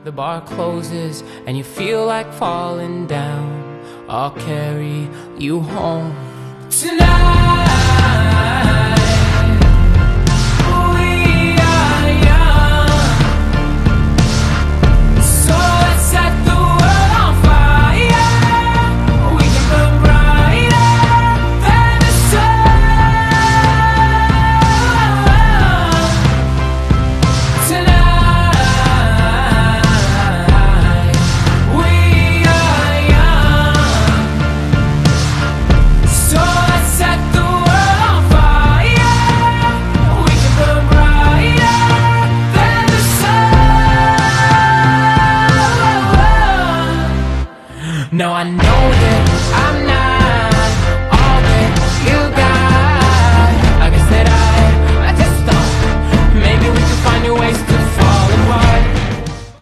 The bar closes and you feel like falling down. I'll carry you home tonight. We are young, so let's set the world on fire. We can burn brighter than the sun tonight. We are young, so let's set the world on fire. We can burn brighter than the sun. Now I know that